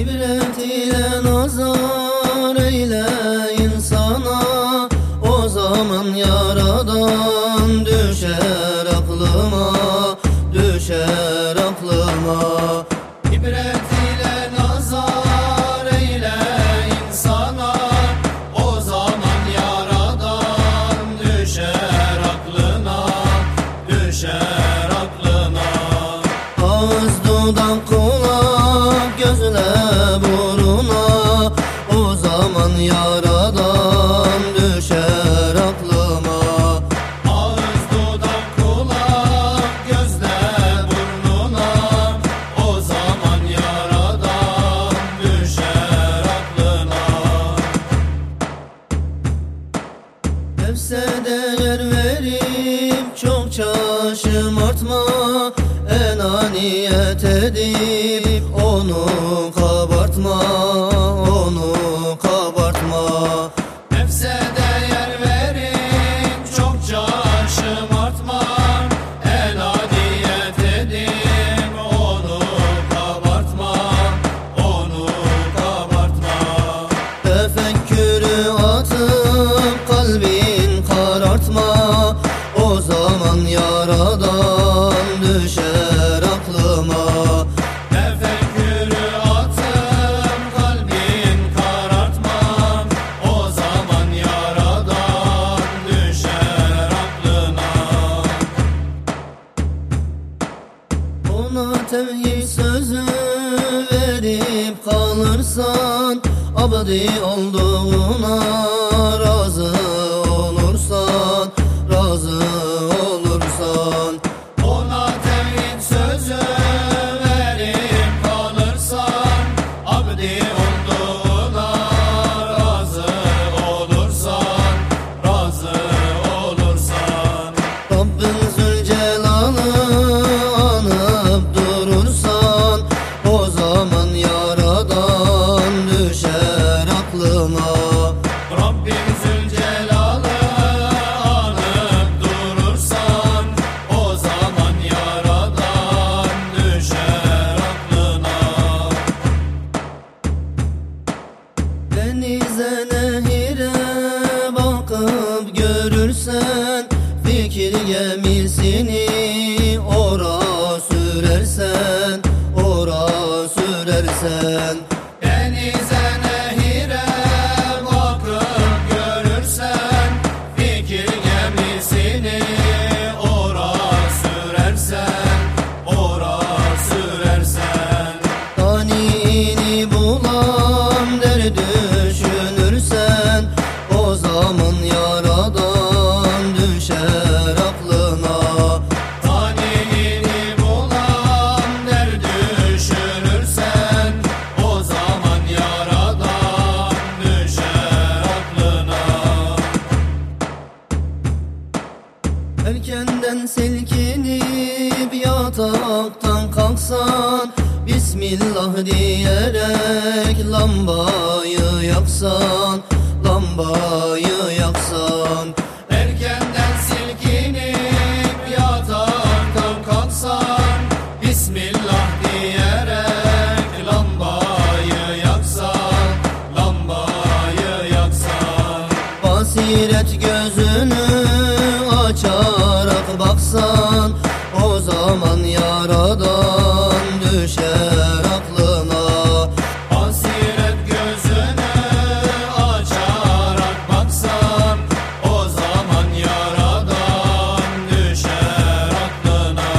İbret ile nazar eyle insana, o zaman yaradan düşer aklıma, düşer aklıma. İbret ile nazar eyle insana, o zaman yaradan düşer aklına, düşer aklına. Ağız, dudak, kulak, gözle, buruna, o zaman yaradan düşer aklıma. Ağız, dudak, kulak, gözle, burnuna, o zaman yaradan düşer aklına. Nefse değer verip çokça şımartma, enaniyet edip onu kabartma, onu kabartma. Nefse değer verip çokça şımartma, enaniyet edip onu kabartma, onu kabartma. Tefekkürü atıp kalbin karartma, o zaman yaradan düşer aklıma. Tefekkürü atıp kalbin karartma, o zaman yaradan düşer aklına. Ona tevhid sözü verip kalırsan, abdi olduğuna razı olursan, razı olursan. Ona tevhid sözü verip kalırsan, abdi olduğuna razı olursan, razı olursan. Rabbin Zülcelal'ı anıp durursan, o zaman yaradan düşer aklına. Rabbin Zülcelal'ı anıp durursan, o zaman yaradan düşer aklına. Denize, nehire bakıp görürsen, fikir gemisini ora sürersen, ora sürersen. Denize, nehire bakıp görürsen, fikir gemisini ora sürersen, ora sürersen. Tanini bulan der düşünürsen, o zaman yaradan düşer aklına. Tanini bulan der düşünürsen, o zaman yaradan düşer aklına. Erkenden silkinip yataktan kalksan, Bismillah diyerek lambayı yaksan, lambayı yaksan. Erkenden silkinip yataktan kalksan, Bismillah diyerek lambayı yaksan, lambayı yaksan. Basiret gözünü açarak baksan, o zaman yaradan düşer aklına. Basiret gözünü açarak baksan, o zaman yaradan düşer aklına.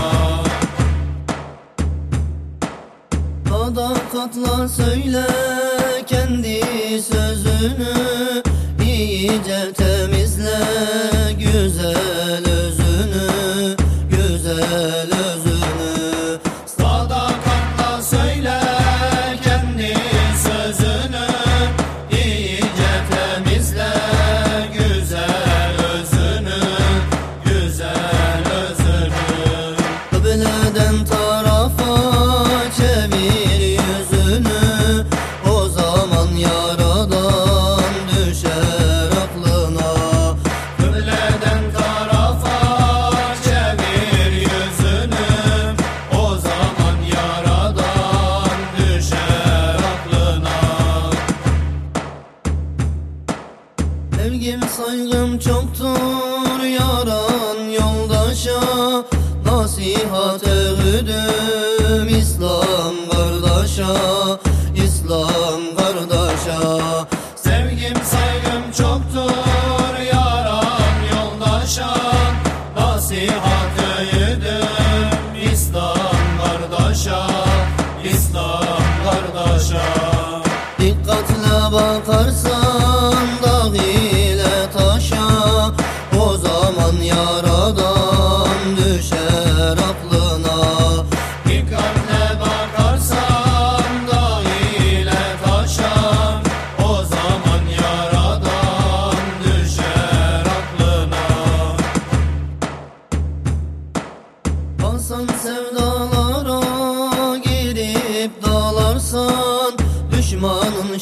Sadakatla söyle kendi sözünü, iyice temizle güzel özünü, güzel özünü. Sadakatla söyle kendi sözünü, iyice temizle güzel özünü, güzel özünü. Kıbleden tarafa çevir yüzünü, o zaman yaradan düşer aklına. Kıbleden tarafa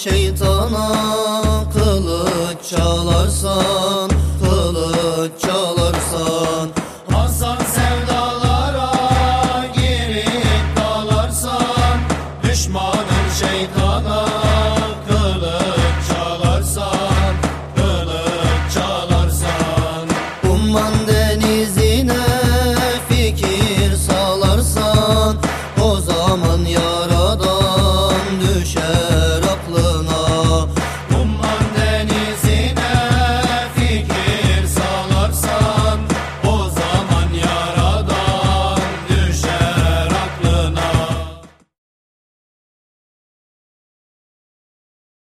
şeytana kılıç çalarsan, kılıç çalarsan. Hasan sevdalara girip dalarsan, düşmanın şeytana kılıç çalarsan, kılıç çalarsan. Umman